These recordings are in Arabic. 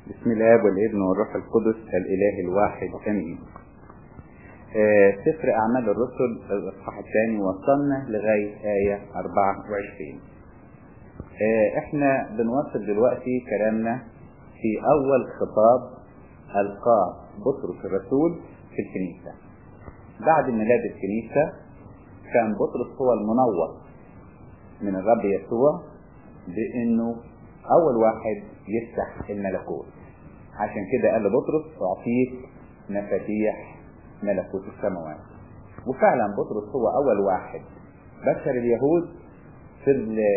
بسم الله والابن والروح القدس الإله الواحد آمين. سفر أعمال الرسل الإصحاح الثاني وصلنا لغاية آية 24. احنا بنواصل دلوقتي كلامنا في أول خطاب ألقاه بطرس الرسول في الكنيسة. بعد ميلاد الكنيسة كان بطرس هو المنور من الرب يسوع بأنه أول واحد يفتح الملكوت. عشان كده قال لبطرس أعطيك مفاتيح ملكوت السماوات. وفعلا بطرس هو أول واحد بشر اليهود في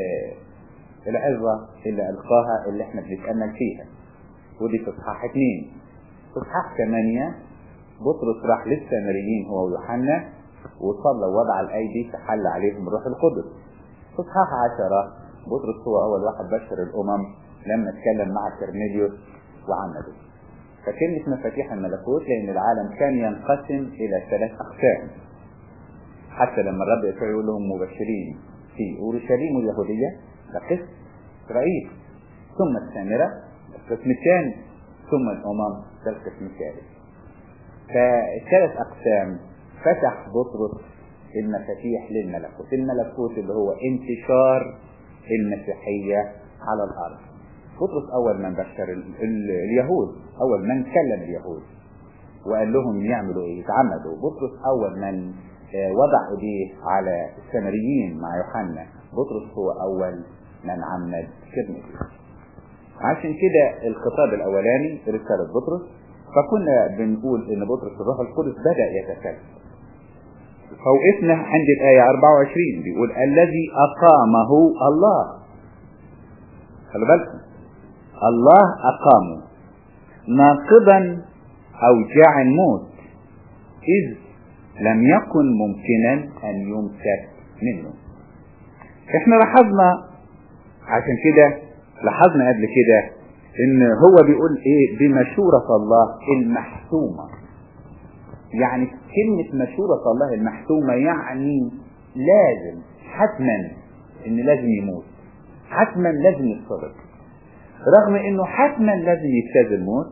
العظة اللي ألقاها اللي احنا بنتأمل فيها، ودي في إصحاح 2. في إصحاح 8 بطرس راح للسامريين هو ويوحنا وصلى ووضع الأيدي فحل عليهم الروح القدس. في إصحاح 10 بطرس هو أول واحد بشر الأمم لما اتكلم مع كرنيليوس وعمله. فكلمة مفاتيح الملكوت لأن العالم كان ينقسم إلى 3 أقسام، حتى لما الرب يسوع يقول لهم مبشرين في أورشليم اليهودية ده قسم إسرائيل، ثم السامرة القسم الثاني، ثم الأمم ده القسم الثالث. ف3 أقسام فتح بطرس المفاتيح للملكوت. الملكوت اللي هو انتشار المسيحية على الأرض. بطرس أول من بشر اليهود، أول من كلم اليهود وقال لهم يعملوا إيه، يتعمدوا. بطرس أول من وضع إيديه على السامريين مع يوحنا. بطرس هو أول من عمد كرنيليوس. عشان كده الخطاب الأولاني رسالة بطرس، فكنا بنقول إن بطرس الروح القدس بدأ يتكلم. فوقفنا عند الآية 24 بيقول الذي أقامه الله. خلوا بالكم، الله أقامه ناقضا أوجاع الموت إذ لم يكن ممكنا أن يمسك منه. احنا لاحظنا عشان كده لاحظنا قبل كده ان هو بيقول ايه بمشورة الله المحتومة. يعني كلمة مشورة الله المحتومة يعني لازم حتما ان لازم يموت، حتما لازم يتصرف. رغم انه حتما لازم يجتاز الموت،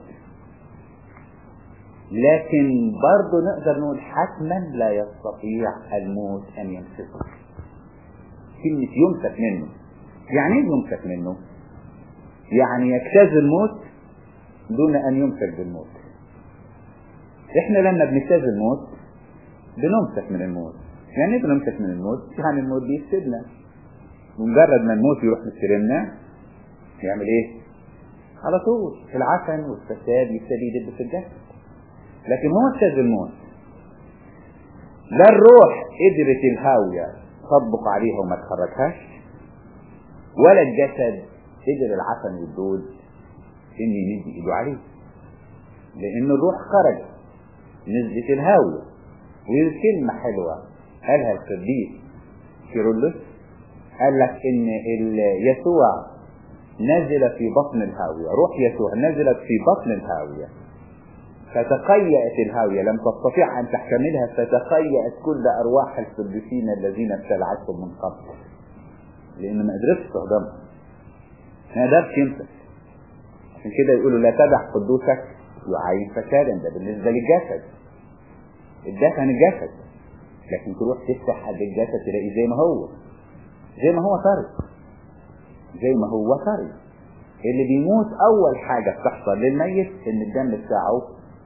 لكن برضه نقدر نقول حتما لا يستطيع الموت ان يمسكه. كلمة يمسك منه يعني ايه يمسك منه؟ يعني يجتاز الموت دون ان يمسك بالموت. احنا لما بنجتاز الموت بنمسك من الموت. يعني ايه بنمسك من الموت؟ يعني الموت بيستلنا. مجرد ما الموت يروح يستلمنا يعمل ايه؟ على طول العفن والفساد يبتدي يدب في الجسد. لكن هو اجتاز الموت. لا الروح قدرت الهاوية تطبق عليها وما تخرجهاش، ولا الجسد قدر العفن والدود ان يمد ايده عليه، لان الروح خرج نزلت الهاوية. والكلمة حلوة قالها القديس كيرلس، قال لك ان يسوع نزل في بطن الهاوية، روح يسوع نزلت في بطن الهاوية فتقيأت الهاوية، لم تستطيع أن تحتملها فتقيأت كل أرواح القديسين الذين ابتلعتهم من قبل، لأنه ما قدرتش تهضمها، ما قدرش يمسك. عشان كده يقولوا لا تدع قدوسك يعين فسادا. ده بالنسبة للجسد، الدفن الجسد، لكن تروح تفتح قلب الجسد تلاقي زي ما هو طري، زي ما هو طري. اللي بيموت أول حاجة بتحصل للميت إن الدم بتاعه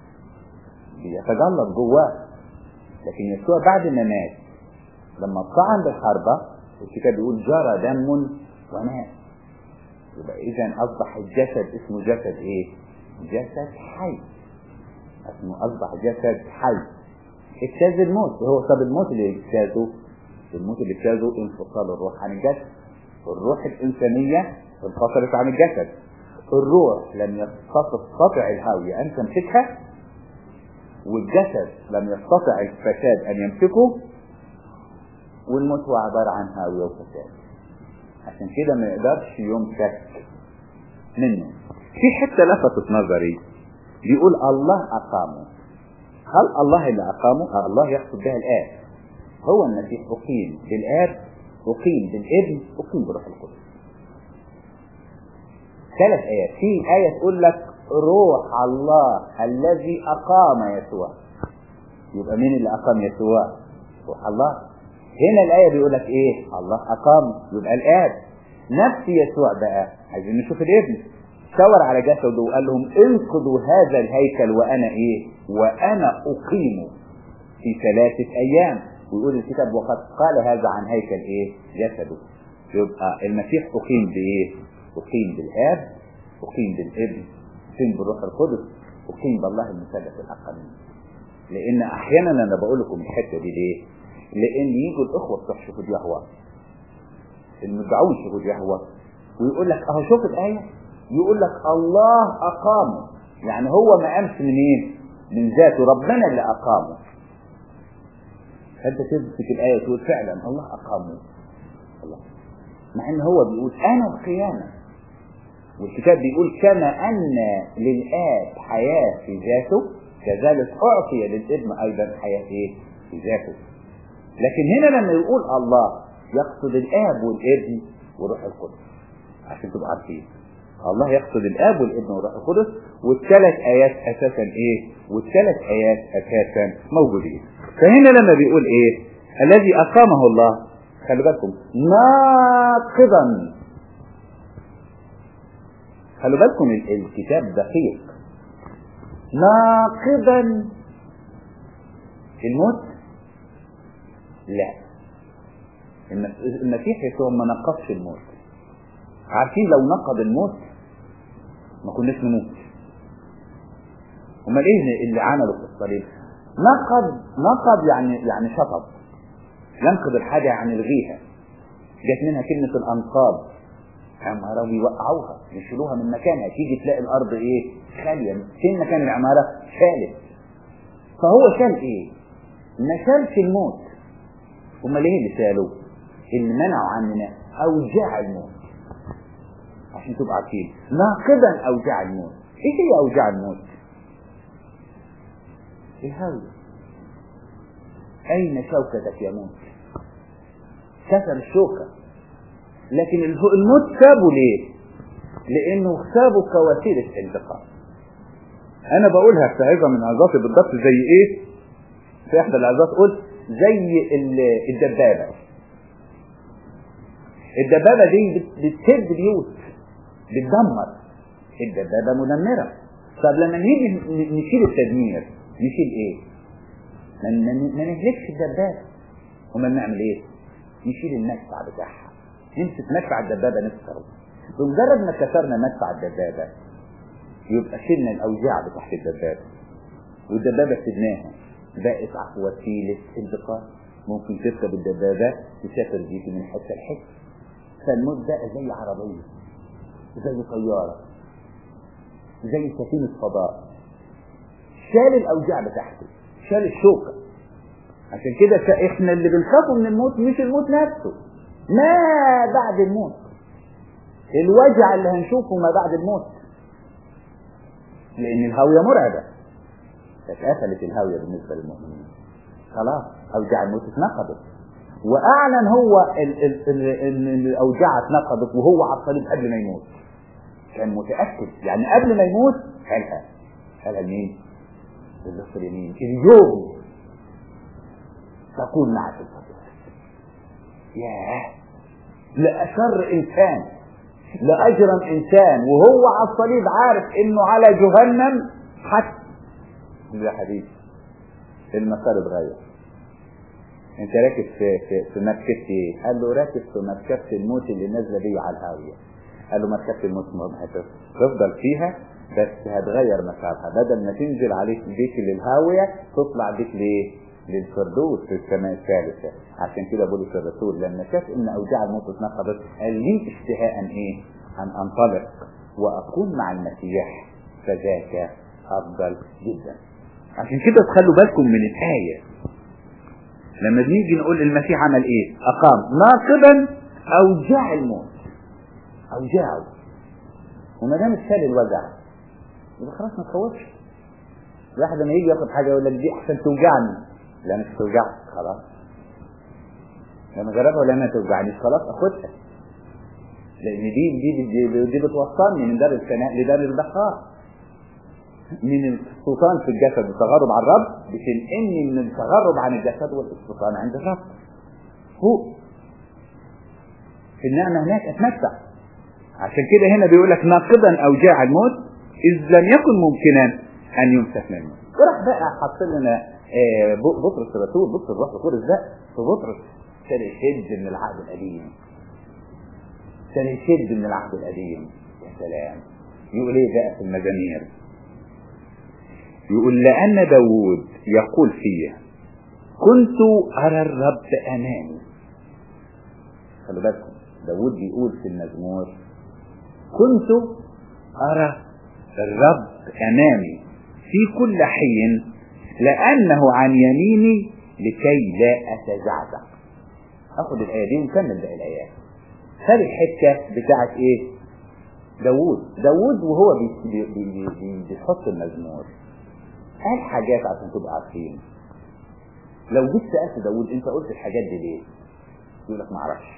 بيتجلط جواه. لكن يسوع بعد ما مات لما طعن بالحربة الكتاب بيقول جرى دم ومات. يبقى إذن أصبح الجسد اسمه جسد إيه؟ جسد حي. اسمه أصبح جسد حي. اجتاز الموت. هو طب الموت اللي اجتازه، الموت اللي اجتازه انفصال الروح عن الجسد. الروح الإنسانية انفصلت عن الجسد. الروح لم يستطع الهاوية أن تمسكها، والجسد لم يستطع الفساد أن يمسكه، والموت هو عبارة عن هاوية وفساد. عشان كده ما يقدرش يمسك منه. في حتة لفتت نظري بيقول الله أقامه. هل الله اللي أقامه؟ الله يقصد بها الآب. هو المسيح أقيم بالآب، أقيم بالابن، أقيم بروح القدس. 3 آيات. في آية تقول لك روح الله الذي أقام يسوع. يبقى مين اللي أقام يسوع؟ روح الله. هنا الآية بيقول لك إيه؟ الله أقام، يبقى الآب. نفس يسوع بقى عايزين نشوف الابن، شاور على جسده وقال لهم انقضوا هذا الهيكل وأنا إيه؟ وأنا أقيمه في 3 أيام. ويقول الكتاب وقد قال هذا عن هيكل إيه؟ جسده. يبقى المسيح أقيم بإيه؟ أقيم بالآب، أقيم بالابن، أقيم بالروح القدس، أقيم بالله المثلث الأقدم. لأن أحيانا أنا بقول لكم الحتة دي ليه؟ لأن يجوا الأخوة بتوع شهود يهوه، المدعون شهود يهوه، ويقول لك أهو شوف الآية، يقول لك الله أقامه، يعني هو ما قامش منين؟ من ذاته، ربنا اللي أقامه. فأنت تمسك الآية وتقول فعلا الله أقامه، الله، مع إن هو بيقول أنا القيامة، والكتاب بيقول كما أن للآب حياة في ذاته كذلك أعطي للابن أيضا حياة في ذاته. لكن هنا لما يقول الله يقصد الآب والابن وروح القدس، عشان تبقى عارفين الله يقصد الآب والابن وروح القدس. والثلاث آيات أساسا إيه؟ والثلاث آيات أساسا موجودين. فهنا لما بيقول إيه؟ الذي أقامه الله، خلوا بالكم ناقضا، خلوا بالكم الكتاب دقيق، ناقضا الموت. لا، المسيح يسوع ما نقضش الموت. عارفين لو نقض الموت ما كناش نموت. امال ايه اللي عمله في الصليب؟ نقض يعني شطب. ينقض الحاجه يعني يلغيها، جت منها كلمه الانقاض، عماره ويوقعوها يشيلوها من مكانها، تيجي تلاقي الارض ايه؟ خاليه. فين مكان العماره؟ شالت. فهو شال ايه؟ ما شالش الموت. امال ايه اللي شالوا؟ اللي منعوا عننا اوجاع الموت. عشان تبقى عارفين ناقضا اوجاع الموت. ايه هي اوجاع الموت؟ الهوى. اين شوكتك يا موت؟ كسر الشوكه. لكن الموت سابه ليه؟ لانه سابه كوسيله انتقام. انا بقولها في عظه من عظاتي بالضبط زي ايه؟ في احدى العظات قلت زي الدبابه. الدبابه دي بتسد بيوت، بتدمر. الدبابه مدمره. طب لما نيجي نشيل التدمير نشيل ايه؟ ما نهلكش الدبابه. امال نعمل ايه؟ نشيل المدفع بتاعها، نمسك مدفع الدبابه نكسره. بمجرد ما كسرنا مدفع الدبابه يبقى شلنا الاوجاع بتاعت الدبابه، والدبابه سيبناها بقت وسيله انتقال. ممكن تركب الدبابه تسافر بيك من حته لحته. فالموت بقى زي عربيه، زي طياره، زي سفينه فضاء. شال الاوجاع بتاعته، شال الشوكه. عشان كده احنا اللي بنخافوا من الموت مش الموت نفسه، ما بعد الموت، الوجع اللي هنشوفه ما بعد الموت. لان الهاويه مرعبه، اتقفلت الهاويه بالنسبه للمؤمنين، خلاص اوجاع الموت اتنقضت. واعلن هو ان الاوجاع اتنقضت وهو على الصليب قبل ما يموت. كان متاكد، يعني قبل ما يموت قالها لمين؟ للنصر اليمين، اليوم تكون معك الفضيلة. ياه، لأشر إنسان، لأجرم إنسان وهو على الصليب عارف إنه على جهنم. حتى يا حبيبي المسار اتغير. انت راكب في مركبة ايه؟ قال له راكب في مركبة الموت اللي نازله بيه على الهاوية. قال له مركبة الموت هتفضل فيها بس هتغير مسارها، بدل ما تنزل عليك بيك للهاوية تطلع بيك للفردوس في السماء الثالثة. عشان كده بولس الرسول لما شاف ان اوجاع الموت اتنقضت قال لي اشتهاء ايه؟ ان انطلق واكون مع المسيح فذاك افضل جدا. عشان كده تخلوا بالكم من الآية لما بنيجي نقول المسيح عمل ايه؟ اقام ناقضا اوجاع الموت، اوجاعه. وما دام شال الوجع يبقى خلاص ما تخوفش. الواحد لما يجي ياخد حاجه يقول لك دي احسن توجعني، لا مش توجعك خلاص. لما جربها ولا ما توجعنيش خلاص اخدها، لان دي بتوصلني من دار الفناء لدار البقاء. من السلطان في الجسد والتغرب عن الرب بتنقلني من التغرب عن الجسد والسلطان عند الرب فوق في النعمة هناك اتمتع. عشان كده هنا بيقول لك ناقضا اوجاع الموت اذ لم يكن ممكنا ان يمسك منه. وراح بقى حط لنا بطرس الرسول، بص الروح القدس ده في بطرس كان يشد من العهد القديم، كان يشد من العهد القديم. يا سلام. يقول ايه بقى في المزامير؟ يقول لأن داود يقول فيه كنت أرى الرب أمامي. خلوا بالكم داود بيقول في المزمور كنت أرى الرب أمامي في كل حين لأنه عن يميني لكي لا أتزعزع. أخذ الآية دي ونكمل باقي الآيات. هذه الحتة بتاعت إيه؟ داود وهو بيحط المزمور قال حاجات عشان تبقى عارفين. لو جيت سألت داود انت قلت الحاجات دي ليه؟ يقول لك ما اعرفش.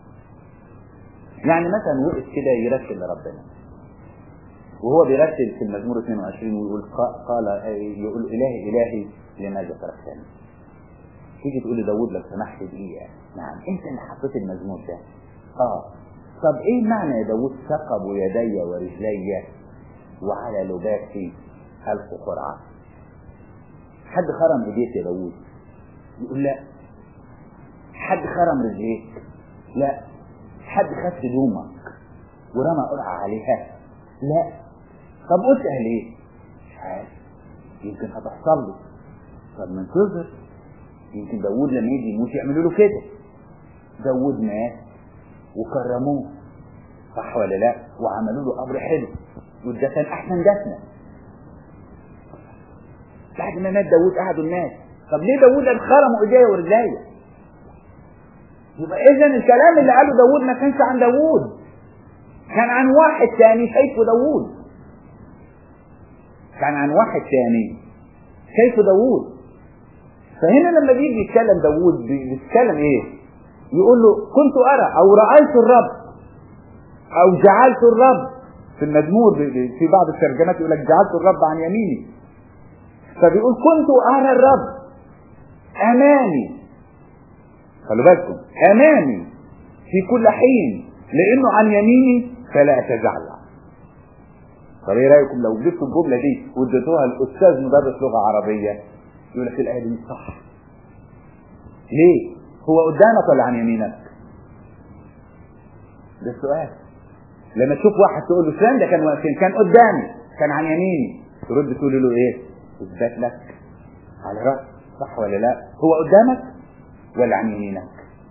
يعني مثلا وقف كده يرتل لربنا وهو بيرتل في المزمور 22 ويقول يقول الهي لماذا تركتني؟ تيجي تقول لداود لو سمحت دقيقه. نعم انت اللي حطيت المزمور ده. طب ايه معنى يا داود ثقب يدي ورجلي وعلى لباسي ألف قرعه؟ حد خرم ايديك يا داود؟ يقول لا. حد خرم رجليك؟ لا. حد خد هدومك ورمى قرعه عليها؟ لا. طب قلتها ليه؟ مش عارف، يمكن هتحصل له. طب منتظر، يمكن داود لما يجي يموت يعملوا له كده. داود مات وكرموه صح ولا لا؟ وعملوا له قبر حلو وده كان احسن دفنه. بعد ما مات داود قعدوا الناس طب ليه داود انخرموا ايديه ورجليه؟ يبقى اذا الكلام اللي قاله داود ما كانش عن داود، كان عن واحد ثاني شايفه داود، كان عن واحد ثاني شايفه داود. فهنا لما بيجي يتكلم داود بيتكلم ايه؟ يقول له كنت ارى او رايت الرب او جعلت الرب. في المزمور في بعض الترجمات يقول لك جعلت الرب عن يميني. فبيقول كنت ارى الرب امامي. خلوا بالكم امامي في كل حين لانه عن يميني فلا اتزعزع. طب ايه رايكم لو جبتوا الجمله دي واديتوها الاستاذ مدرس لغه عربيه يقول لك الايه دي صح؟ ليه؟ هو قدامك ولا عن يمينك؟ ده السؤال. لما تشوف واحد تقول له فلان ده كان واقفين كان قدامي كان عن يميني، ترد تقول له ايه؟ اثبت لك على راس صح ولا لا؟ هو قدامك ولا عن يمينك؟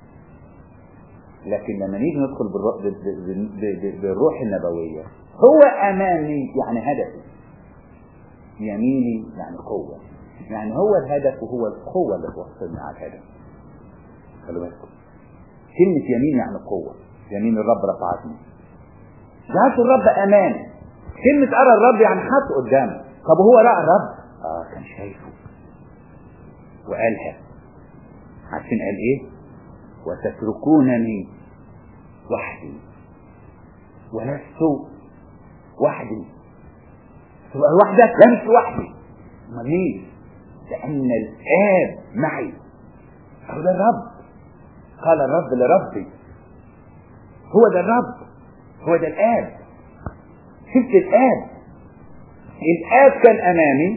لكن لما نيجي ندخل بالروح النبويه هو امامي يعني هدفي، يميني يعني قوه، يعني هو الهدف وهو القوه اللي توصلنا على الهدف. خلوا بالكم كلمه يمين يعني قوه، يمين الرب رفعتني. جعلت الرب امامي، كلمه ارى الرب يعني حط قدامه. طب هو راى الرب؟ كان شايفه وقالها. عشان قال ايه؟ وتتركونني وحدي ولست وحدي. تبقى لوحدك؟ لا مش لوحدي. امال مين؟ لان الاب معي. هو ده الرب. قال الرب لربي. هو ده الرب، هو ده الاب. شفت الاب؟ الاب كان امامي.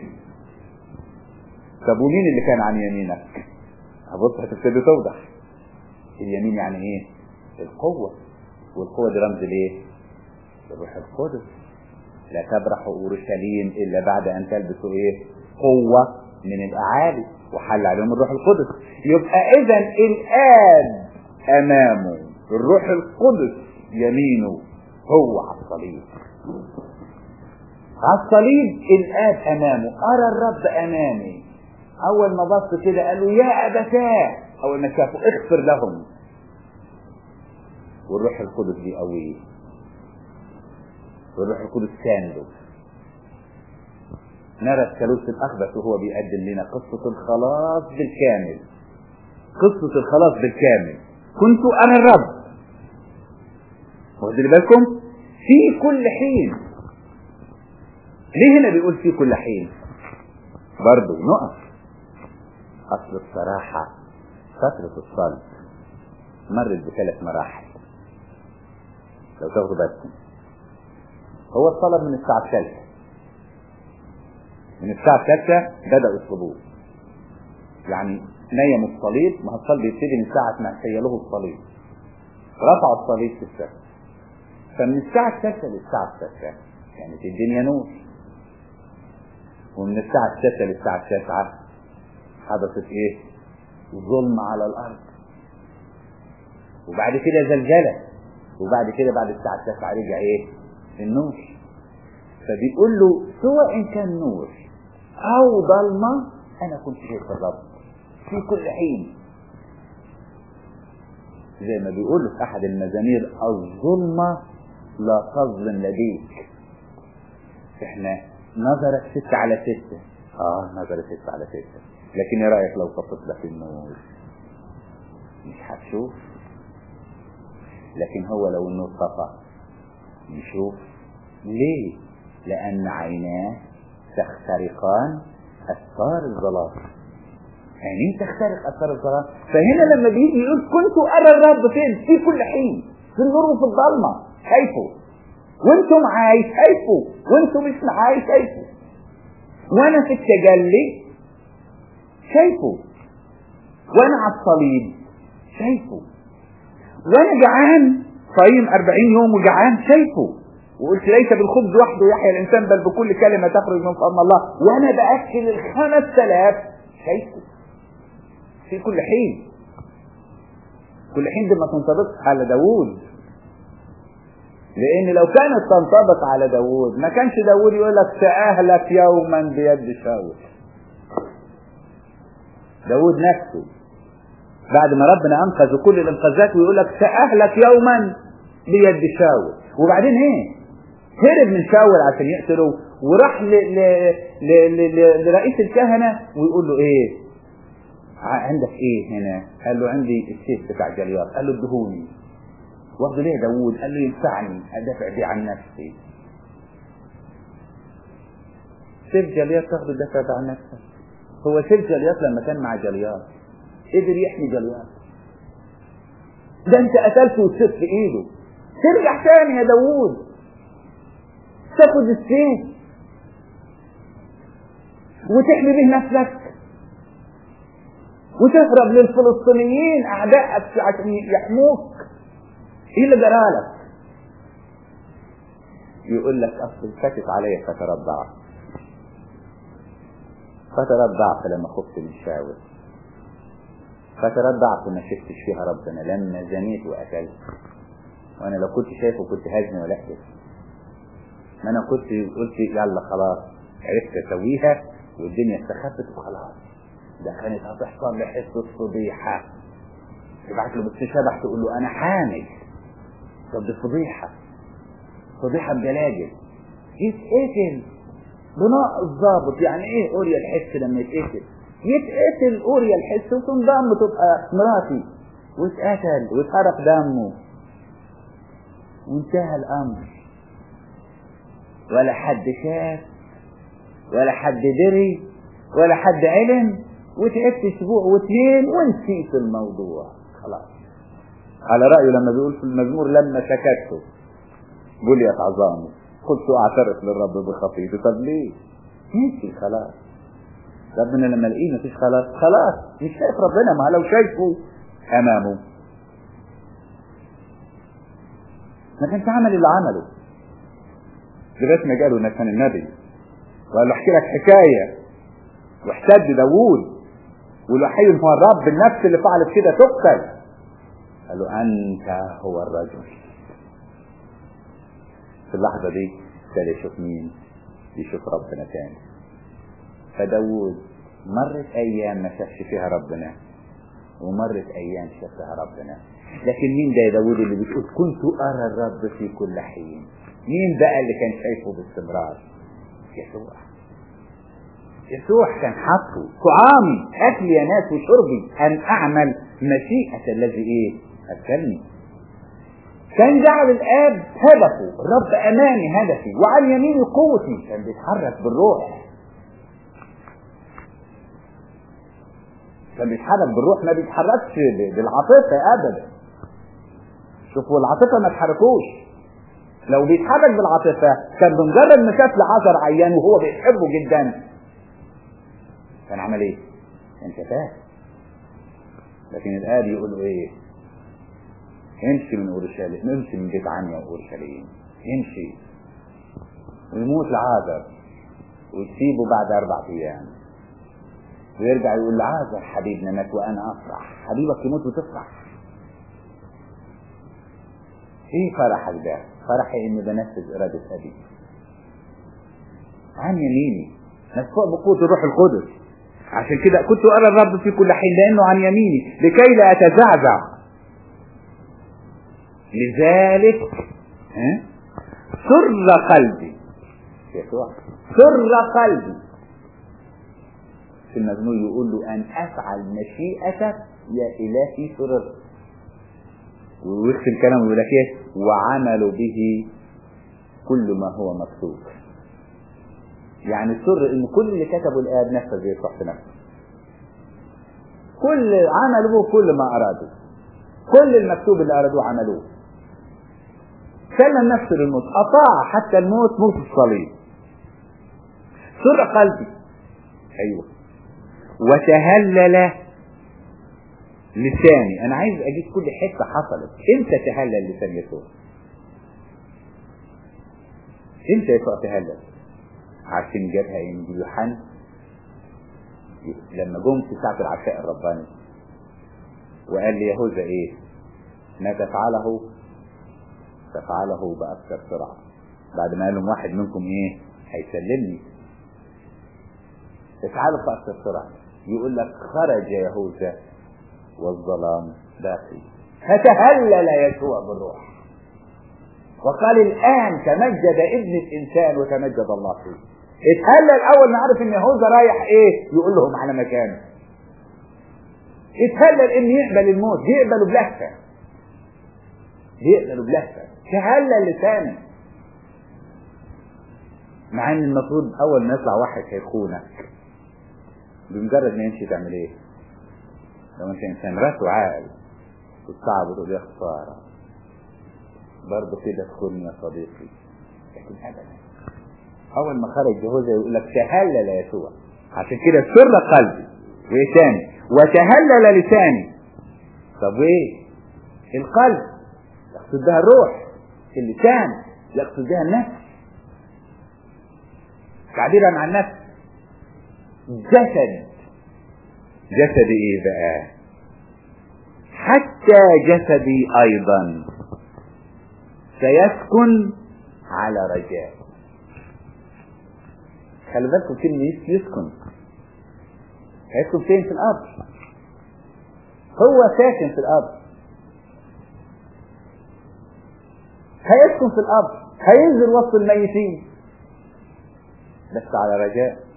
طب ومين اللي كان عن يمينك؟ هبص هتبتدي توضح. اليمين يعني ايه؟ القوة. والقوة دي رمز ليه؟ الروح القدس. لا تبرح اورشليم الا بعد ان تلبسوا ايه؟ قوة من الاعالي وحل عليهم الروح القدس. يبقى اذا الاب امامه، الروح القدس يمينه، هو على الصليب. على الصليب الاب امامه. ارى الرب امامي. اول ما بص كده قال له يا ابتاه. اول ما شافه اغفر لهم. والروح القدس بيقويه، والروح القدس سانده. نرى الثالوث الاقدس وهو بيقدم لنا قصة الخلاص بالكامل. قصة الخلاص بالكامل. كنت انا الرب. واخدين بالكم؟ في كل حين ليه هنا بيقول في كل حين؟ برضو نقف. اصل الصراحة فترة الصلب مرت ب3 مراحل لو تاخدوا بالكم. هو الصلب من الساعة 3، من الساعة 3 بدأوا يصلبوه، يعني نيموا الصليب. ما هو الصلب يبتدي من ساعة ما شيلوه الصليب، رفعوا الصليب في السماء. فمن الساعة 3 للساعة 6 كانت الدنيا نور، ومن الساعة 6 للساعة 9 حدثت ايه؟ ظلم على الارض، وبعد كده زلزلة، وبعد كده بعد الساعة 9 رجع ايه؟ النور. فبيقول له سواء كان نور او ظلمة انا كنت شايف الرب في كل حين. زي ما بيقول في احد المزامير الظلمة لا تظلم لديك. احنا نظرك 6 على 6، نظرك 6 على 6، لكن ايه رأيك لو طفت لك النور؟ مش هتشوف. لكن هو لو النور طفى يشوف. ليه؟ لأن عيناه تخترقان أسفار الظلام. عينيه تخترق أسفار الظلام. فهنا لما بيجي يقول كنت أرى الرب فين؟ في كل حين، في النور وفي الظلمة شايفه، وانتم معاي شايفه، وانتم مش معاي شايفه، وانا في التجلي شايفه، وانا على الصليب شايفه، وانا جعان صايم 40 يوم وجعان شايفه، وقلت ليس بالخبز وحده يحيى الانسان بل بكل كلمه تخرج من فم الله، وانا باكل 5000 شايفه في كل حين. كل حين دي ما تنطبقش على داوود، لان لو كانت تنطبق على داوود ما كانش داوود يقول لك سأهلك يوما بيد شاول. داوود نفسه بعد ما ربنا انقذ كل الانقاذات ويقول لك سأهلك يوما بيد شاول، وبعدين ايه؟ هرب من شاول عشان يقتله، وراح لرئيس الكهنة ويقول له ايه؟ عندك ايه هنا؟ قال له عندي السيف بتاع جليات. قال له ادهوني. واخده ليه داوود؟ قال له ينفعني ادافع بيه عن نفسي. سيف جليات تاخده تدافع بيه عن نفسك؟ هو سيف جليات لما كان مع جليات قدر يحمي جليات؟ ده انت قتلته والسيف في ايده. ترجع تاني يا داوود تاخد السيف وتحمي به نفسك وتهرب للفلسطينيين اعدائك عشان يحموك. ايه اللي جرالك؟ يقول لك اصل سكت عليا فترات ضعف لما خفت من شاول، فترات ضعف ما شفتش فيها ربنا لما زنيت وقتلت. وانا لو كنت شايفه كنت هزني ولا احدث. ما انا كنت قلت يلا خلاص عرفت اسويها والدنيا استخفت وخلاص. ده كانت هتحصل لحس الفضيحة. تبعت له بالشبح تقول له انا حامل. طب دي فضيحة بجلاجل. يتقتل بناء الضابط. يعني ايه اوريا الحس لما يتقتل اوريا الحس وتنضم تبقى مراتي واتقتل واتحرق دمه وانتهى الامر. ولا حد شاف ولا حد دري ولا حد علم، وتعبت اسبوع و2 ونسيت الموضوع خلاص. على رأيه لما بيقول في المزمور لما سكته بليت عظامي قلت اعترف للرب بخطيئتي. طب ليه؟ نسي خلاص. ربنا لما لقيه مفيش خلاص مش شايف ربنا. ما لو شايفه امامه ما كانش عمل اللي عمله. لغايه ما جاله نتان النبي وقال له احكي لك حكايه، واحتج داوود وقال له حي هو الرب النفس اللي فعلت كده تقتل. قال له انت هو الرجل. في اللحظه دي ابتدى يشوف مين؟ يشوف ربنا تاني. فداوود مرت ايام ما شافش فيها ربنا، ومرت ايام شاف فيها ربنا. لكن مين ده يا داوود اللي بتقول كنت ارى الرب في كل حين؟ مين بقى اللي كان شايفه باستمرار؟ يسوع كان حاطه طعامي اكل يا ناس وشربي ان اعمل مشيئة الذي ايه؟ ارسلني. كان جعل الآب هدفه، الرب أمامي هدفي وعن يميني قوتي. كان بيتحرك بالروح، كان بيتحرك بالروح، ما بيتحركش بالعاطفة أبدا. شوفوا العاطفة ما تحركوش. لو بيتحرك بالعاطفة كان بمجرد ما شاف لعازر عيان وهو بيحبه جدا كان عمل ايه؟ كان شفاه. لكن الآب يقول له ايه؟ امشي من اورشليم، امشي من بيت عنيا واورشليم، امشي ويموت لعازر وتسيبه بعد 4 أيام ويرجع يقول لعازر حبيبنا مات وانا افرح. حبيبك يموت وتفرح؟ ايه فرحك ده؟ فرحي اني بنفذ ارادة ابي عن يميني، مسفوع بقوة الروح القدس. عشان كده كنت ارى الرب في كل حين لانه عن يميني لكي لا اتزعزع. لذلك سر قلبي يسوع، سر قلبي. في المزمور يقول له ان افعل مشيئتك يا الهي سررت. ويختم كلامه يقول لك ايه؟ وعملوا به كل ما هو مكتوب. يعني السر ان كل اللي كتبه الآب نفذ يصح في نفسه. كل عملوا كل ما ارادوا، كل المكتوب اللي ارادوه عملوه. سلم نفسه للموت، اطاع حتى الموت، موت الصليب. سر قلبي، ايوه. وتهلل لساني. انا عايز اجيب كل حته حصلت. امتى تهلل لسان يسوع؟ امتى يسوع تهلل؟ عارفين جابها انجيل يوحنا لما جم في ساعه العشاء الرباني وقال ليهوذا ايه؟ ما تفعله باكثر سرعه. بعد ما قال لهم واحد منكم ايه؟ هيسلمني. تفعله باكثر سرعه. يقول لك خرج يهوذا والظلام باقي، فتهلل يسوع بالروح وقال الآن تمجد ابن الإنسان وتمجد الله فيه. اتهلل أول ما عرف إن يهوذا رايح إيه؟ يقول لهم على مكانه. اتهلل إن يقبل الموت، يقبله بلهفة، يقبله بلهفة. تهلل لسانه. مع إن المفروض أول ما يطلع واحد هيخونك بمجرد ما يمشي تعمل إيه؟ لو انت انسان راس وعاقل تتصعب وتقول يا خساره برضه كده تخوني يا صديقي. لكن ابدا اول ما خرج يهوذا يقول لك تهلل يسوع. عشان كده سر قلبي وايه تاني؟ وتهلل لساني. طب ايه؟ القلب يقصد بها الروح، اللسان يقصد بها النفس، تعبيرا عن النفس. جسدي ايه بقى؟ حتى جسدي ايضا سيسكن على رجاء. خلي بالكم كلمة يسكن، هيسكن فين؟ في الارض. هو ساكن في الارض، هيسكن في الارض، هينزل وسط الميتين، بس على رجاء.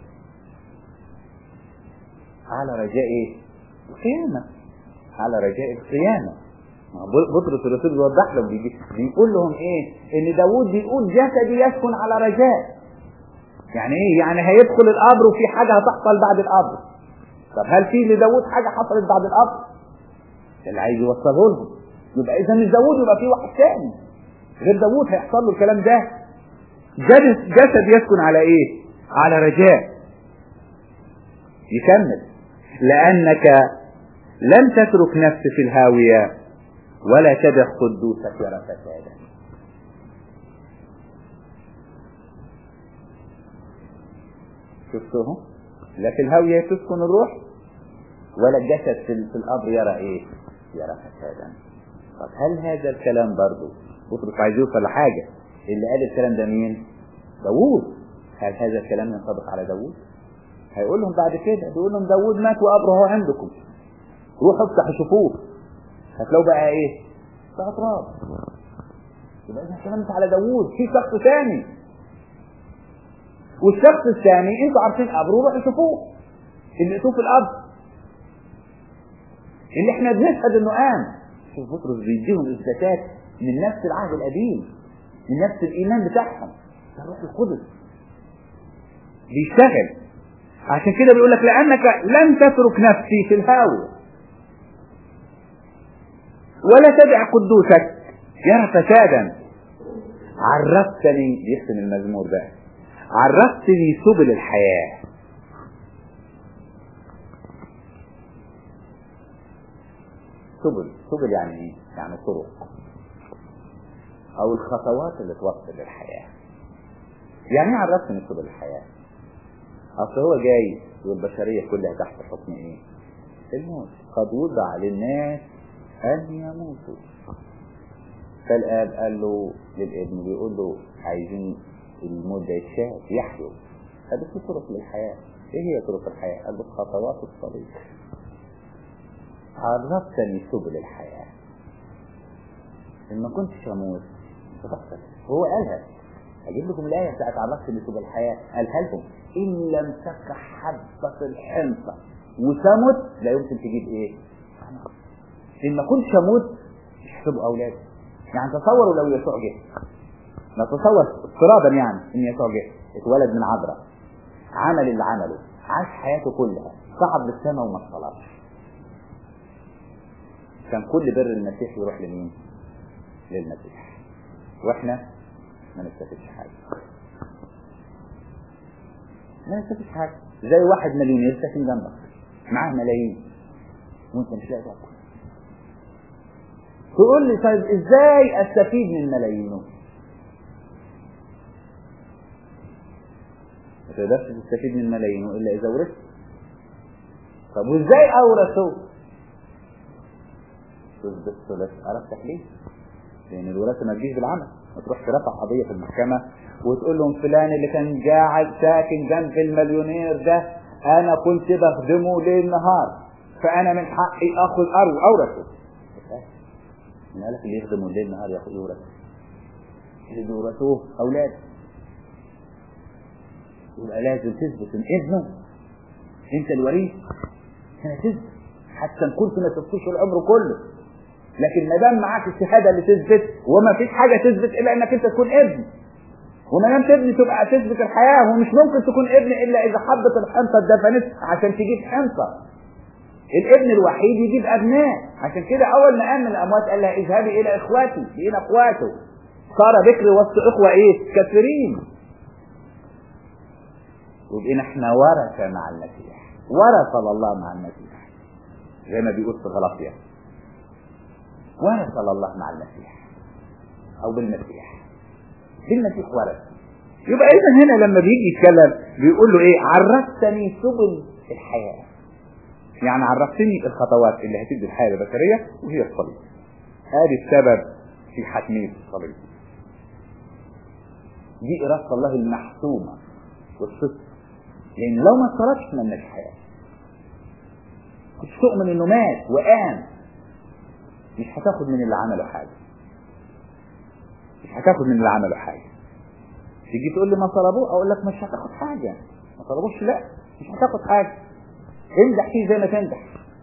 على رجاء ايه؟ القيامة. على رجاء القيامة. بطرس الرسول بيوضح لهم، بيقول لهم ايه؟ ان داود بيقول جسدي يسكن على رجاء. يعني ايه؟ يعني هيدخل القبر وفي حاجة هتحصل بعد القبر. طب هل في لداود حاجة حصلت بعد القبر؟ اللي عايز يوصله لهم. يبقى اذا مش داود، يبقى في واحد ثاني غير داود هيحصل له الكلام ده. جسد يسكن على ايه؟ على رجاء. يكمل لأنك لم تترك نفسي في الهاوية ولا تدع قدوسك يرى فسادا. شفتوهم؟ لا في الهاوية تسكن الروح ولا الجسد في القبر يرى ايه؟ يرى فسادا. طب هل هذا الكلام برضو بطرس عايز يوصل لحاجة؟ اللي قال الكلام ده مين؟ داوود. هل هذا الكلام ينطبق على داوود؟ هيقول لهم بعد كده، بيقول لهم داوود مات وقبره هو عندكم، روحوا افتحوا شوفوه، هتلاقوا بقى ايه؟ بقى تراب. يبقى اذا الكلام مش على داوود، في شخص ثاني، والشخص الثاني انتوا عارفين قبره، روحوا شوفوه، اللي لقيتوه في القبر، اللي احنا بنشهد انه قام. شوف بطرس بيديهم اثباتات من نفس العهد القديم، من نفس الإيمان بتاعهم. ده الروح القدس بيشتغل. عشان كده بيقول لك لأنك لن تترك نفسي في الهاوية ولا تدع قدوسك يرى فسادا. عرفتني، بيختم المزمور ده، عرفتني سبل الحياة. سبل يعني ايه؟ يعني طرق او الخطوات اللي توصل للحياة. يعني عرفتني سبل الحياة. اصل هو جاي والبشرية كلها تحت حكم ايه؟ الموت. قد وضع للناس ان يموتوا. فالآب قال له للابن، بيقول له عايزين الموت ده يتشاف يحيوا. هذه في طرق للحياة. ايه هي طرق الحياة؟ قال له خطوات الصليب. عرفتني سبل الحياة. إن ما كنتش هموت فتقتل. هو قالها. أجيب لكم الآية بتاعت عرفتني سبل الحياة. قالها لهم إن لم تك حبة الحنطة وتمت لا يمكن تجيب إيه؟ إن ما كنتش هموت مش هتبقوا أولاد. يعني تصوروا لو يسوع جه، نتصور افتراضا يعني إن يسوع جه اتولد من عذراء، عمل اللي عمله، عاش حياته كلها، صعد للسماء وما اتصلبش، كان كل بر المسيح يروح لمين؟ للمسيح. واحنا ما نستفدش حاجه. ما نستفدش حاجه. زي واحد مليونير ساكن جنبك معاه ملايين وانت مش لاقي تاكل. تقول لي طيب ازاي استفيد من ملايينه؟ ما تقدرش تستفيد من ملايينه الا اذا ورثت. طب وازاي اورثه؟ تثبت ثلاث عرفتك ليه؟ لان الوراثه ما تجيش بالعمل. ما تروح ترفع قضيه في المحكمه وتقول لهم فلان اللي كان قاعد ساكن جنب المليونير ده انا كنت بخدمه ليل نهار، فانا من حقي اخذ اورثه. من قالك اللي يخدمه الليل نهار ياخذ يورثه؟ اللي يورثوه اولاد. يبقى لازم تثبت ان ابنه انت الوريث. هنا تثبت حتى ان كنت ما تبقيش العمر كله، لكن ما دام معاك الشهاده اللي تثبت، وما فيش حاجه تثبت الا انك انت تكون ابن. وما دام تبني تبقى تثبت الحياه. ومش ممكن تكون ابن الا اذا حبت الحنطه اتدفنت عشان تجيب حنطه. الابن الوحيد يجيب ابناء. عشان كده اول ما قام من الاموات قال لها اذهبي الى اخواتي، الى اخواته. صار بكر وسط اخوه ايه؟ كثيرين. وبقينا احنا ورثه مع المسيح. ورث الله مع المسيح زي ما بيقول في غلاطيا. ورث الله مع المسيح او بالمسيح. بالمسيح ورث. يبقى اذا هنا لما بيجي يتكلم بيقول له ايه؟ عرفتني سبل الحياه. يعني عرفتني الخطوات اللي هتدي الحياه البشريه وهي الصليب. هذا السبب في حتميه الصليب. دي اراده الله المحسومه والصدق. لان لو ما صلبش ما لناش حياه. كنت تؤمن انه مات وقام، مش هتاخد من اللي عمله حاجه. مش هتاخد من اللي عمله حاجه. تيجي تقول لي ما صلبوه، اقول لك مش هتاخد حاجه. ما صلبوش، لا مش هتاخد حاجه. امدح فيه زي ما تمدح.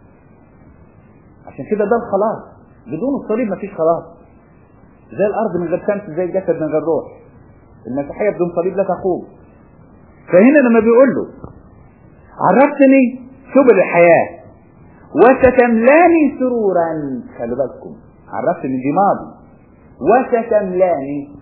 عشان كده ده الخلاص. بدون الصليب مفيش خلاص. زي الارض من غير شمس، زي الجسد من غير روح. المسيحيه بدون صليب لا تقوم. فهنا لما بيقول له عرفتني سبل الحياه وستملاني سرورا. خلوا بالكم، عرفتني دي ماضي. وستملاني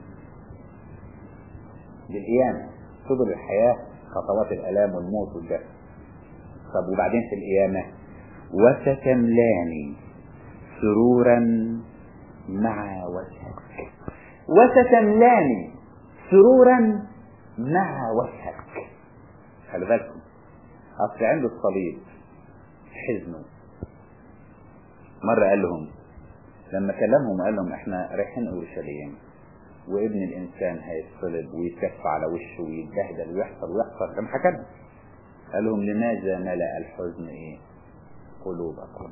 بالقيامة. سبل الحياة خطوات الآلام والموت والجسد. طب وبعدين في القيامة وستملاني سرورا مع وجهك. وستملاني سرورا مع وجهك. خلوا بالكم، أصل عند الصليب حزنوا. مرة قال لهم لما كلمهم وقال لهم احنا رايحين اورشليم وابن الانسان هيتصلب ويتكف على وشه ويتبهدل ويحصل كم حكى لهم. قال لهم لماذا ملأ الحزن ايه قلوبكم؟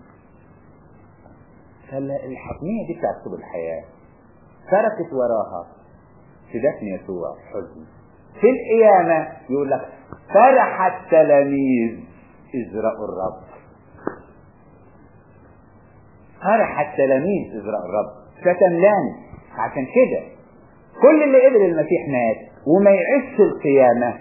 فالحتمية دي بتاعت سبل الحياة تركت وراها في دفن يسوع حزن. في القيامة يقول لك فرح التلاميذ إذ رأوا الرب. فرح التلاميذ إذ رأوا الرب. ستملاني. عشان كده كل اللي قبل المسيح مات وما يعيش القيامة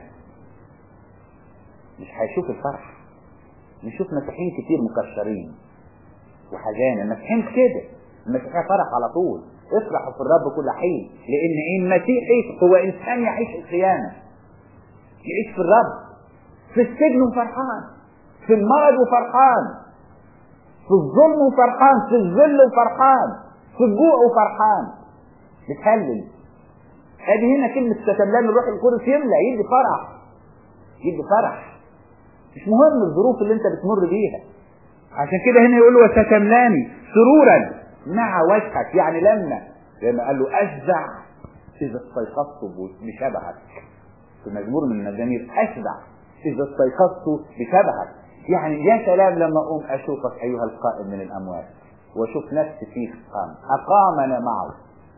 مش هيشوف الفرح. نشوف مسيحيين كتير مكشرين وحزانة. المسيحيين كده، المسيحية فرح على طول، افرحوا في الرب كل حين، لان المسيحي هو انسان يعيش القيامة، يعيش في الرب، في السجن وفرحان، في المرض وفرحان، في الظلم وفرحان، في الذل وفرحان، في الجوع وفرحان، بتهلل. ادي هنا كلمة ستملاني الروح القدس، يملى، يدي فرح، يدي فرح. مش مهم الظروف اللي انت بتمر بيها. عشان كده هنا يقول له وستملاني سرورا مع وجهك، يعني لما قال له اشبع اذا استيقظت بشبهك، في مزمور من المزامير، اشبع اذا استيقظت بشبهك، يعني يا سلام لما اقوم اشوفك ايها القائم من الاموات واشوف نفسي فيك قام، اقامنا معه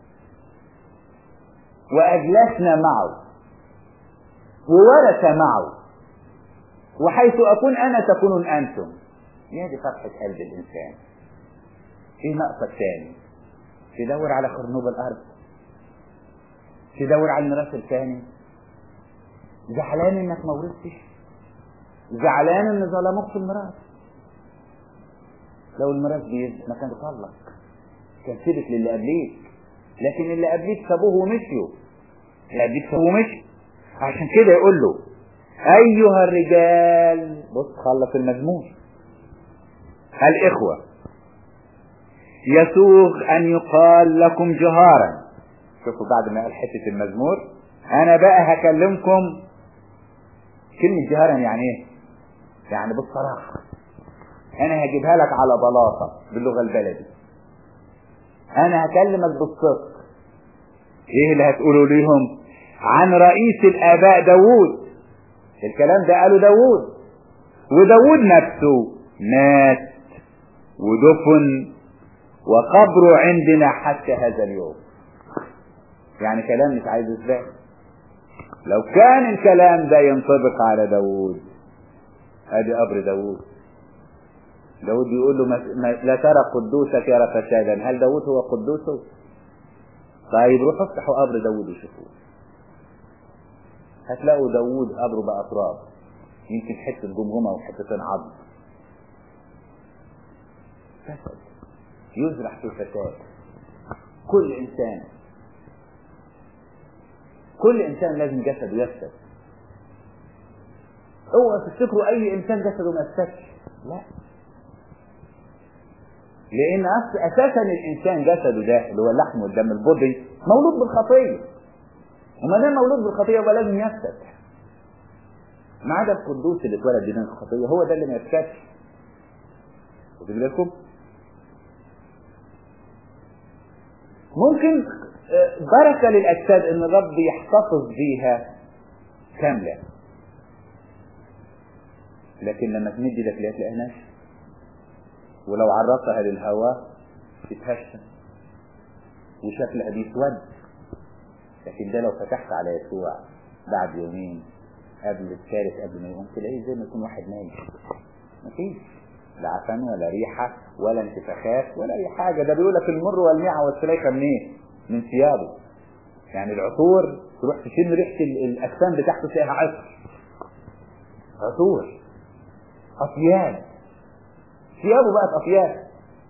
واجلسنا معه وورث معه، وحيث اكون انا تكونون انتم. يا دي فرحة قلب الانسان. ايه ناقصك تاني؟ تدور على خرنوب الارض، تدور على الميراث الثاني، زعلان انك ما ورثتش، زعلان ان ظلموك في الميراث. لو الميراث بيد ما كان طلق، كان سيبك للي قبليك، لكن اللي قبليك سابوه ومشيوا، اللي قبليك سابوه ومشيوا. عشان كده يقول له ايها الرجال، بص خلص المزمور، الإخوة يسوغ أن يقال لكم جهارا. شوفوا بعد ما قال حتة المزمور، أنا بقى هكلمكم كلمة جهارا يعني إيه؟ يعني بالصراحة، أنا هجيبها لك على بلاطة باللغة البلدي، أنا هكلمك بالصدق. إيه اللي هتقولوا ليهم؟ عن رئيس الآباء داوود. الكلام ده قاله داوود، وداوود نفسه مات ودفن وقبره عندنا حتى هذا اليوم. يعني كلام مش عايز ازاي. لو كان الكلام ده ينطبق على داوود، ادي قبر داوود. داوود بيقول له لا ترى قدوسك يرى فسادا. هل داوود هو قدوسه؟ طيب روحوا افتحوا قبر داوود وشوفوه، هتلاقوا داوود قبره بقى تراب، يمكن حته جمجمه وحتتين عظم. فسد يزرع في الفساد. كل انسان لازم جسده يفسد. اوعوا تفتكروا اي انسان جسده ما يفسدش، لا، لان اساسا الانسان جسده ده اللي هو اللحم والدم البضي مولود بالخطيه، وما دام مولود بالخطيه يبقى لازم يفسد. ما عدا القدوس اللي اتولد بدون الخطيه هو ده اللي ما يفسدش. واخدين بالكم؟ ممكن بركة للأجساد إن الرب يحتفظ بيها كاملة، لكن لما تمد لك لا تلاقيها ناشفة، ولو عرضتها للهواء تتهشم وشكلها بيسود. لكن ده لو فتحت على يسوع بعد يومين قبل الثالث قبل ما يقوم تلاقيه زي ما يكون واحد نايم، مفيش لا عفن ولا ريحة ولا انتفاخات ولا أي حاجة. ده بيقول لك المر والميعة والسليخة منين؟ من ثيابه. يعني العطور تروح تشم ريحة الأجسام بتاعته تلاقيها عطور، أطياب، ثيابه بقت أطياب.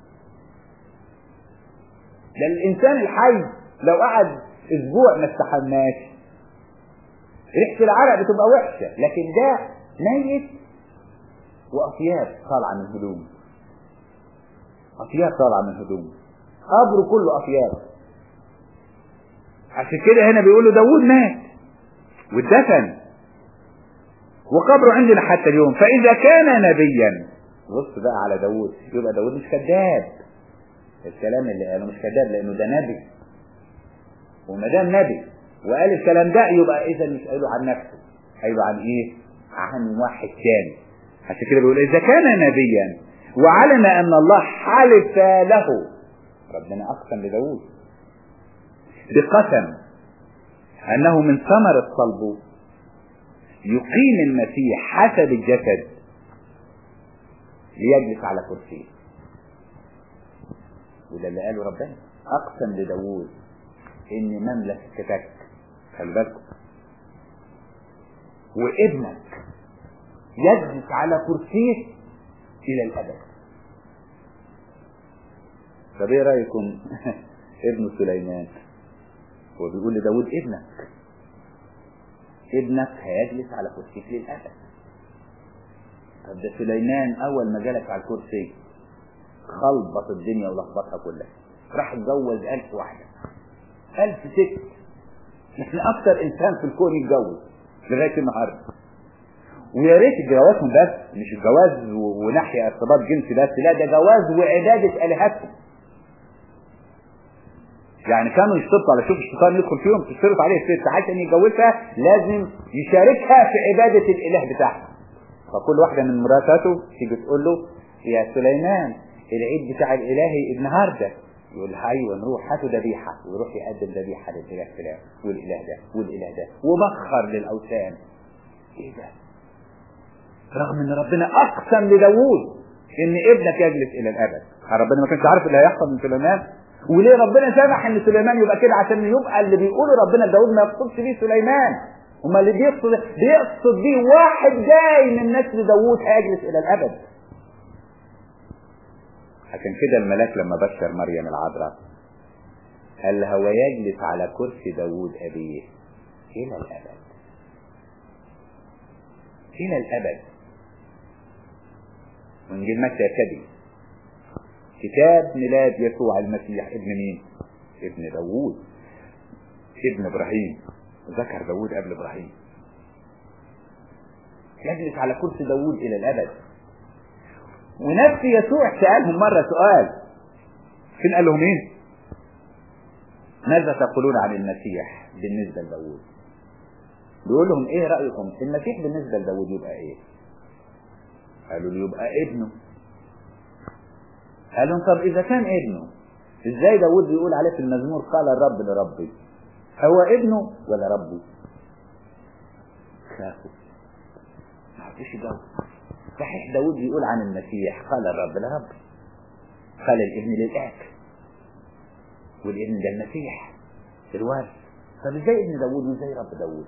ده الإنسان الحي لو قعد أسبوع ما استحماش ريحة العرق بتبقى وحشة، لكن ده ميت وأطياب طالعة من هدوم، أطياب طالعة من هدوم، قبره كله أطياب. عشان كده هنا بيقولوا داوود مات واتدفن وقبره عندنا حتى اليوم. فإذا كان نبيا، بص بقى على داوود، يبقى داوود مش كذاب. الكلام اللي قاله مش كذاب لأنه ده نبي، وما دام نبي وقال الكلام ده يبقى إذا مش قايله عن نفسه، قايله عن إيه؟ عن واحد ثاني. عشان كده بيقول إذا كان نبيا وعلم أن الله حلف له، ربنا أقسم لداود بقسم أنه من ثمرة صلبه يقيم المسيح حسب الجسد ليجلس على كرسيه. وده اللي قاله ربنا، أقسم لداود ان مملكتك، خلي بالكم، وابنك يجلس على كرسيه الى الابد. طب ايه رايكم ابن سليمان هو بيقول لداود ابنك هيجلس على كرسيك للابد. طب ده سليمان اول ما جلس على الكرسي خلبط الدنيا ولخبطها كلها، راح اتجوز 1000 واحده، 1000 ست. احنا اكتر انسان في الكون يتجوز لغايه النهارده. ويا ريت الجوازهم بس، مش الجواز وناحيه ارتباط جنسي بس، لا ده جواز وعباده الهتهم. يعني كانوا يشترطوا على شوف الشيطان يدخل فيهم، تشترط عليه الست عشان يتجوزها لازم يشاركها في عباده الاله بتاعها. فكل واحده من مراتاته تيجي تقول له يا سليمان العيد بتاع الالهي النهارده، يقول لها ايوه نروح هاتوا ذبيحه، ويروح يقدم ذبيحه للاله فلان والاله ده والاله ده، وبخر للاوثان. ايه ده؟ رغم ان ربنا اقسم لداوود ان ابنك يجلس الى الابد. ربنا ما كانش عارف اللي هيحصل من سليمان؟ وليه ربنا سامح ان سليمان يبقى كده؟ عشان يبقى اللي بيقوله ربنا داوود ما يقصدش بيه سليمان، وما اللي بيقصد بيه واحد جاي من نسل داوود هيجلس الى الابد. عشان كده الملاك لما بشر مريم العذراء قال لها ويجلس على كرسي داوود ابيه الى الابد. الى الابد. ونجيب متى كده كتاب ميلاد يسوع المسيح ابن مين؟ ابن داوود، ابن ابراهيم. ذكر داوود قبل ابراهيم. يجلس على كرسي داوود الى الابد. ونفس يسوع سألهم مرة سؤال، فين قال لهم ايه؟ ماذا تقولون عن المسيح بالنسبة لداوود؟ بيقول لهم ايه رأيكم المسيح بالنسبة لداوود يبقى ايه؟ قالوا له يبقى ابنه. قال لهم طب اذا كان ابنه ازاي داوود بيقول عليه في المزمور قال الرب لربي؟ هو ابنه ولا ربه؟ خافوا ما عرفوش يجاوبوا. صحيح داود بيقول عن المسيح قال الرب لربي، قال الابن للآب، والابن ده المسيح الوارث. طب ازاي ابن داود وازاي رب داود؟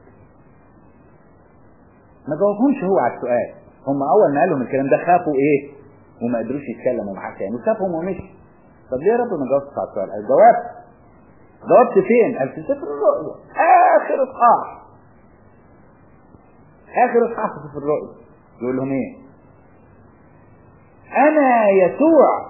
ما جاوبهمش هو على السؤال. هم اول ما قالهم الكلام ده خافوا ايه وما قدروش يتكلموا معاه تاني وسابهم ومشي. طب ليه يا رب ما جاوبتش على السؤال؟ قال جاوبت فين؟ قال في سفر الرؤيا اخر اصحاح، اخر اصحاح في سفر الرؤيا. يقول لهم ايه؟ انا يسوع